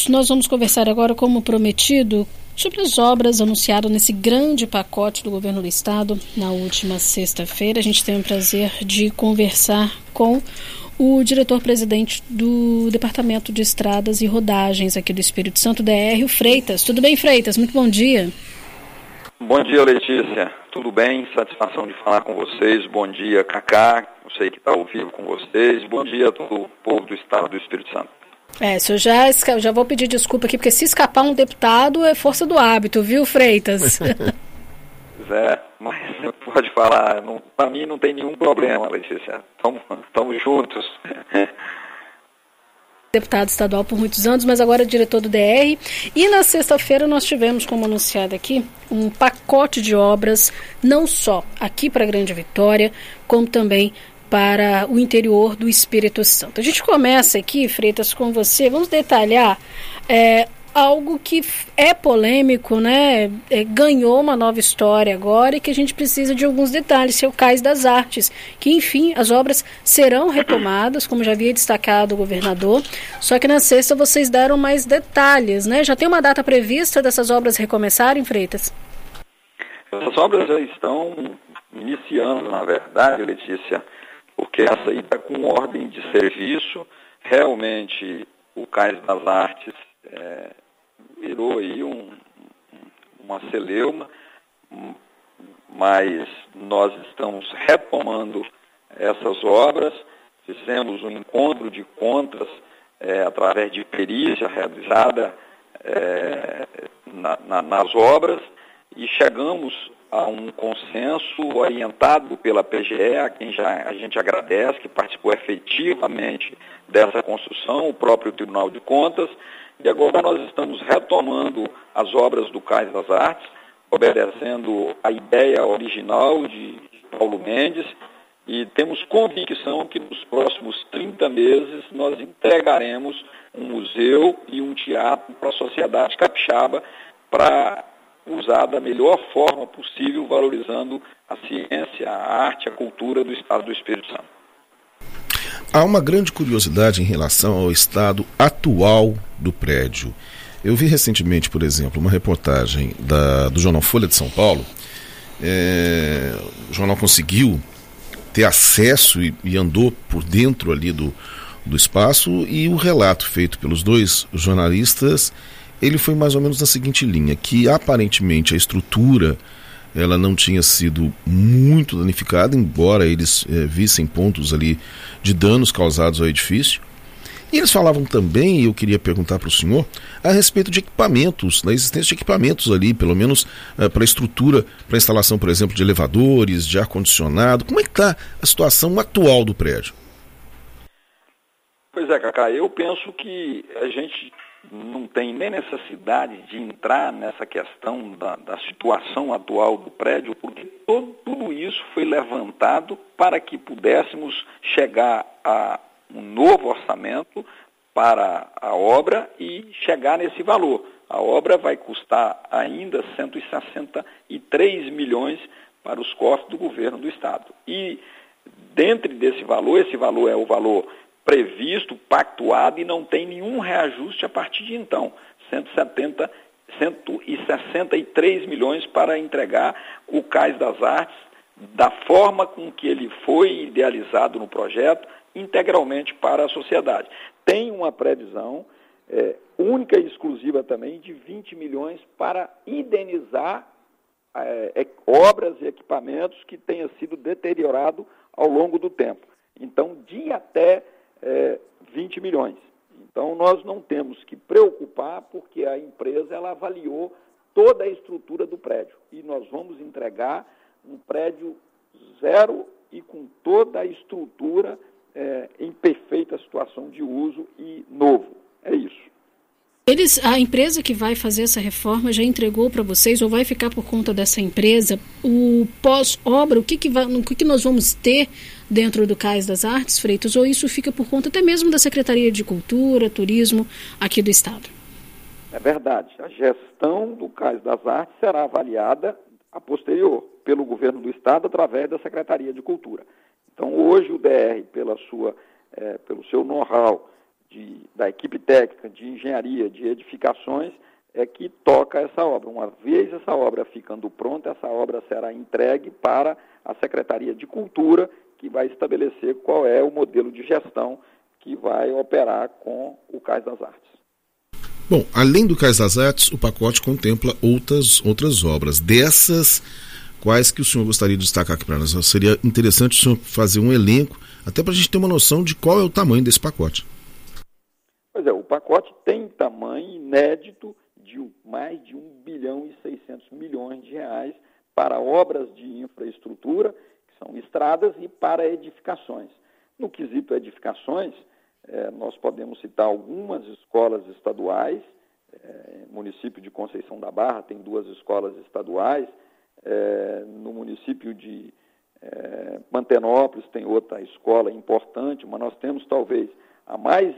Freitas, nós vamos conversar agora, como prometido, sobre as obras anunciadas nesse grande pacote do governo do estado na última sexta-feira. A gente tem o prazer de conversar com o diretor-presidente do Departamento de Estradas e Rodagens aqui do Espírito Santo, DR, o Freitas. Tudo bem, Freitas? Muito bom dia. Bom dia, Letícia. Tudo bem? Satisfação de falar com vocês. Bom dia, Cacá. Eu sei que está ao vivo com vocês. Bom dia a todo o povo do estado do Espírito Santo. Se eu já vou pedir desculpa aqui, porque se escapar um deputado é força do hábito, viu, Freitas? Mas pode falar. Para mim não tem nenhum problema, Letícia. Estamos juntos. Deputado estadual por muitos anos, mas agora diretor do DR. E na sexta-feira nós tivemos, como anunciado aqui, um pacote de obras, não só aqui para a Grande Vitória, como também para o interior do Espírito Santo. A gente começa aqui, Freitas, com você. Vamos detalhar algo que é polêmico, né? Ganhou uma nova história agora e que a gente precisa de alguns detalhes, que é o Cais das Artes, que, enfim, as obras serão retomadas, como já havia destacado o governador, só que na sexta vocês deram mais detalhes, né? Já tem uma data prevista dessas obras recomeçarem, Freitas? Essas obras já estão iniciando, na verdade, Letícia, porque essa aí está com ordem de serviço. Realmente, o Cais das Artes virou aí uma celeuma, mas nós estamos retomando essas obras. Fizemos um encontro de contas através de perícia realizada nas obras e chegamos a um consenso orientado pela PGE, a quem a gente agradece, que participou efetivamente dessa construção, o próprio Tribunal de Contas, e agora nós estamos retomando as obras do Cais das Artes, obedecendo a ideia original de Paulo Mendes, e temos convicção que nos próximos 30 meses nós entregaremos um museu e um teatro para a sociedade capixaba para usar da melhor forma possível, valorizando a ciência, a arte, a cultura do estado do Espírito Santo. Há uma grande curiosidade em relação ao estado atual do prédio. Eu vi recentemente, por exemplo, uma reportagem do jornal Folha de São Paulo. O jornal conseguiu ter acesso e andou por dentro ali do espaço, e o relato feito pelos dois jornalistas, ele foi mais ou menos na seguinte linha, que aparentemente a estrutura ela não tinha sido muito danificada, embora eles vissem pontos ali de danos causados ao edifício. E eles falavam também, e eu queria perguntar para o senhor, a respeito de equipamentos, da existência de equipamentos ali, pelo menos para a estrutura, para a instalação, por exemplo, de elevadores, de ar-condicionado. Como é que está a situação atual do prédio? Pois é, Cacá, eu penso que a gente não tem nem necessidade de entrar nessa questão da situação atual do prédio, porque tudo isso foi levantado para que pudéssemos chegar a um novo orçamento para a obra e chegar nesse valor. A obra vai custar ainda 163 milhões para os cofres do governo do estado. E dentro desse valor, esse valor é o valor previsto, pactuado, e não tem nenhum reajuste a partir de então. 163 milhões para entregar o Cais das Artes da forma com que ele foi idealizado no projeto, integralmente para a sociedade. Tem uma previsão única e exclusiva também de 20 milhões para indenizar obras e equipamentos que tenham sido deteriorados ao longo do tempo. Então, de até 20 milhões. Então, nós não temos que preocupar, porque a empresa ela avaliou toda a estrutura do prédio. E nós vamos entregar um prédio zero e com toda a estrutura em perfeita situação de uso e novo. É isso. A empresa que vai fazer essa reforma já entregou para vocês, ou vai ficar por conta dessa empresa, o pós-obra, o que nós vamos ter dentro do Cais das Artes, Freitas, ou isso fica por conta até mesmo da Secretaria de Cultura, Turismo aqui do estado? É verdade. A gestão do Cais das Artes será avaliada a posterior pelo governo do estado através da Secretaria de Cultura. Então, hoje o DR, pelo seu know-how da equipe técnica, de engenharia, de edificações, é que toca essa obra. Uma vez essa obra ficando pronta, essa obra será entregue para a Secretaria de Cultura, que vai estabelecer qual é o modelo de gestão que vai operar com o Cais das Artes. Bom, além do Cais das Artes, o pacote contempla outras obras. Dessas, quais que o senhor gostaria de destacar aqui para nós? Seria interessante o senhor fazer um elenco, até para a gente ter uma noção de qual é o tamanho desse pacote. Pois é, o pacote tem tamanho inédito de mais de 1 bilhão e 600 milhões de reais para obras de infraestrutura, que são estradas, e para edificações. No quesito edificações, nós podemos citar algumas escolas estaduais. Município de Conceição da Barra tem 2 escolas estaduais. No município de Mantenópolis tem outra escola importante, mas nós temos talvez a mais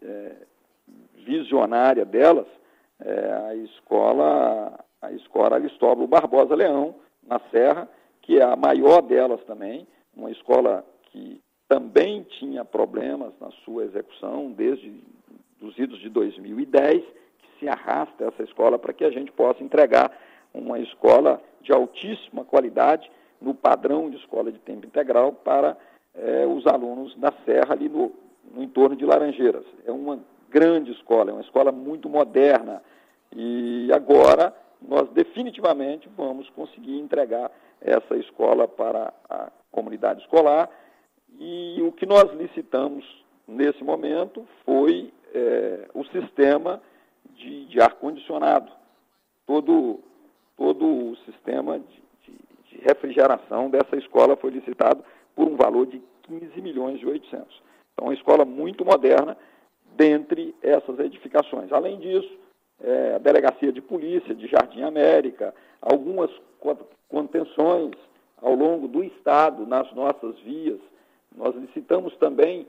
visionária delas, a escola Aristóbulo Barbosa Leão, na Serra, que é a maior delas também, uma escola que também tinha problemas na sua execução desde os idos de 2010, que se arrasta essa escola para que a gente possa entregar uma escola de altíssima qualidade no padrão de escola de tempo integral para os alunos da Serra, ali no entorno de Laranjeiras. É uma grande escola, é uma escola muito moderna, e agora nós definitivamente vamos conseguir entregar essa escola para a comunidade escolar, e o que nós licitamos nesse momento foi o sistema de ar-condicionado, todo o sistema de refrigeração dessa escola foi licitado por um valor de 15 milhões e 800. Então, uma escola muito moderna dentre essas edificações. Além disso, a Delegacia de Polícia de Jardim América, algumas contenções ao longo do estado, nas nossas vias. Nós licitamos também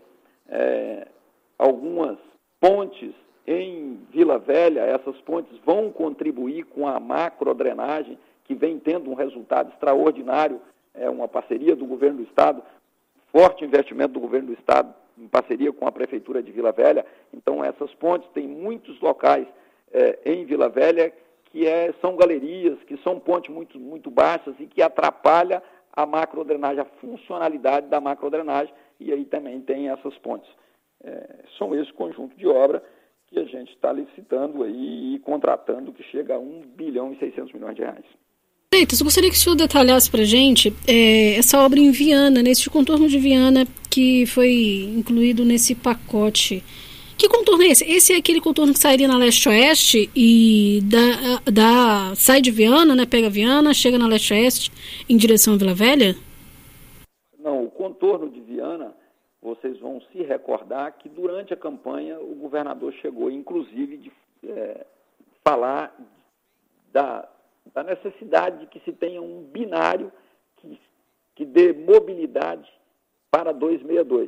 algumas pontes em Vila Velha. Essas pontes vão contribuir com a macrodrenagem, que vem tendo um resultado extraordinário. É uma parceria do governo do estado, forte investimento do governo do estado, em parceria com a Prefeitura de Vila Velha. Então, essas pontes têm muitos locais em Vila Velha que são galerias, que são pontes muito, muito baixas e que atrapalham a macrodrenagem, a funcionalidade da macrodrenagem, e aí também tem essas pontes. São esse conjunto de obra que a gente está licitando aí e contratando, que chega a 1 bilhão e 600 milhões de reais. Freitas, eu gostaria que o senhor detalhasse para a gente essa obra em Viana, nesse contorno de Viana que foi incluído nesse pacote. Que contorno é esse? Esse é aquele contorno que sairia na leste-oeste e sai de Viana, né? Pega Viana, chega na leste-oeste em direção à Vila Velha? Não, o contorno de Viana, vocês vão se recordar que durante a campanha o governador chegou, inclusive, de falar da necessidade de que se tenha um binário que dê mobilidade para 262.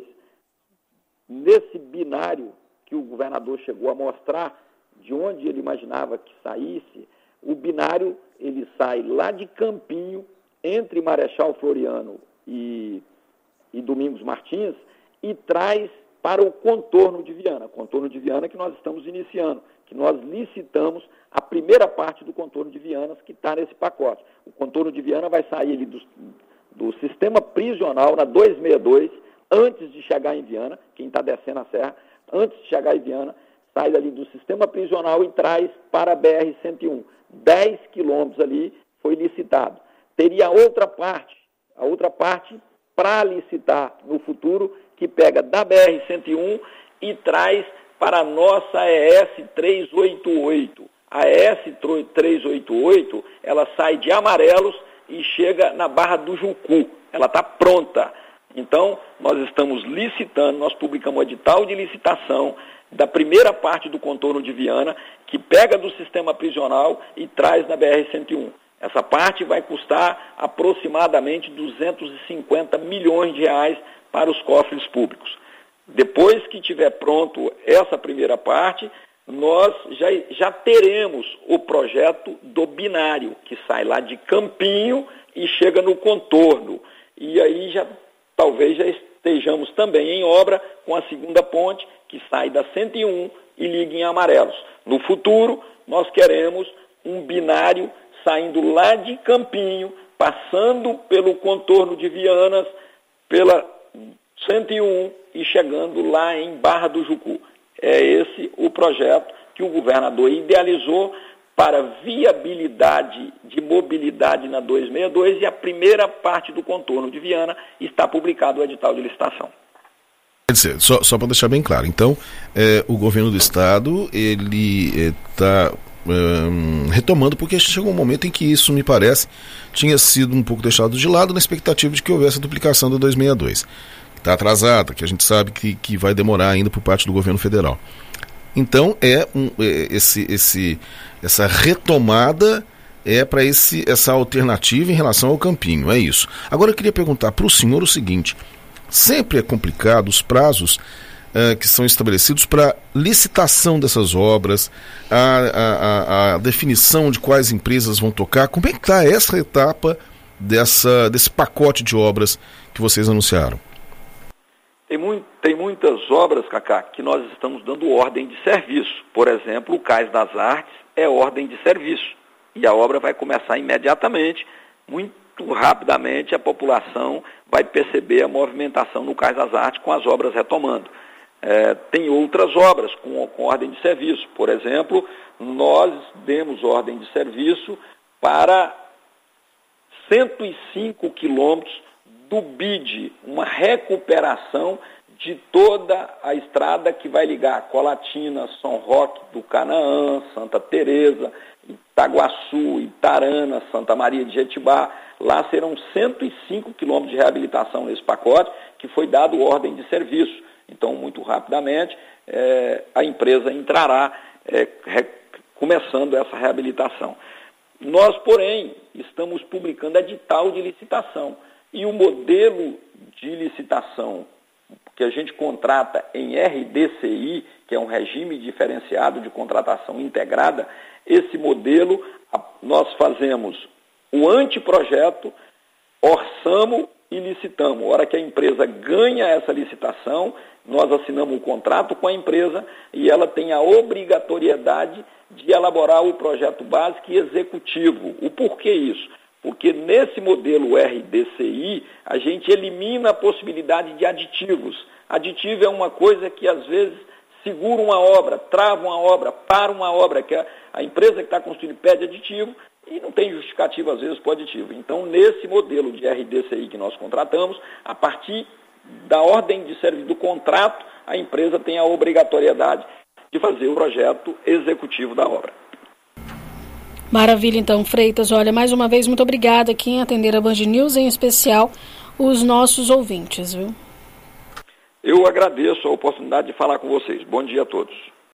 Nesse binário que o governador chegou a mostrar, de onde ele imaginava que saísse, o binário ele sai lá de Campinho, entre Marechal Floriano e Domingos Martins, e traz para o contorno de Viana. Contorno de Viana que nós estamos iniciando, que nós licitamos a primeira parte do contorno de Viana, que está nesse pacote. O contorno de Viana vai sair ali do sistema prisional na 262, antes de chegar em Viana. Quem está descendo a serra, antes de chegar em Viana, sai ali do sistema prisional e traz para a BR-101. 10 quilômetros ali foi licitado. Teria a outra parte para licitar no futuro, que pega da BR-101 e traz para a nossa ES-388. A ES-388, ela sai de Amarelos e chega na Barra do Jucu. Ela está pronta. Então, nós estamos licitando, nós publicamos o edital de licitação da primeira parte do contorno de Viana, que pega do sistema prisional e traz na BR-101. Essa parte vai custar aproximadamente 250 milhões de reais para os cofres públicos. Depois que tiver pronto essa primeira parte, nós já teremos o projeto do binário, que sai lá de Campinho e chega no contorno. E aí talvez já estejamos também em obra com a segunda ponte, que sai da 101 e liga em Amarelos. No futuro, nós queremos um binário saindo lá de Campinho, passando pelo contorno de Vianas, pela 101 e chegando lá em Barra do Jucu. É esse o projeto que o governador idealizou para viabilidade de mobilidade na 262 e a primeira parte do contorno de Viana está publicado o edital de licitação. Quer dizer, só para deixar bem claro, então, o governo do estado, ele está retomando, porque chegou um momento em que isso, me parece, tinha sido um pouco deixado de lado na expectativa de que houvesse a duplicação da 262. Está atrasada, que a gente sabe que vai demorar ainda por parte do governo federal. Então, essa retomada para essa alternativa em relação ao Campinho, é isso. Agora eu queria perguntar para o senhor o seguinte: sempre é complicado os prazos que são estabelecidos para licitação dessas obras, a definição de quais empresas vão tocar. Como é que está essa etapa desse pacote de obras que vocês anunciaram? Tem muitas obras, Cacá, que nós estamos dando ordem de serviço. Por exemplo, o Cais das Artes é ordem de serviço. E a obra vai começar imediatamente, muito rapidamente a população vai perceber a movimentação no Cais das Artes com as obras retomando. Tem outras obras com ordem de serviço. Por exemplo, nós demos ordem de serviço para 105 quilômetros do BID, uma recuperação de toda a estrada que vai ligar Colatina, São Roque do Canaã, Santa Teresa, Itaguaçu, Itarana, Santa Maria de Jetibá. Lá serão 105 quilômetros de reabilitação nesse pacote, que foi dado ordem de serviço. Então, muito rapidamente, a empresa entrará começando essa reabilitação. Nós, porém, estamos publicando edital de licitação. E o modelo de licitação que a gente contrata em RDCI, que é um regime diferenciado de contratação integrada, esse modelo nós fazemos o anteprojeto, orçamos e licitamos. A hora que a empresa ganha essa licitação, nós assinamos um contrato com a empresa e ela tem a obrigatoriedade de elaborar o projeto básico e executivo. O porquê isso? Porque nesse modelo RDCI, a gente elimina a possibilidade de aditivos. Aditivo é uma coisa que, às vezes, segura uma obra, trava uma obra, para uma obra, que a empresa que está construindo pede aditivo e não tem justificativa, às vezes, para o aditivo. Então, nesse modelo de RDCI que nós contratamos, a partir da ordem de serviço do contrato, a empresa tem a obrigatoriedade de fazer o projeto executivo da obra. Maravilha, então, Freitas. Olha, mais uma vez, muito obrigada aqui em atender a Band News, em especial os nossos ouvintes, viu? Eu agradeço a oportunidade de falar com vocês. Bom dia a todos.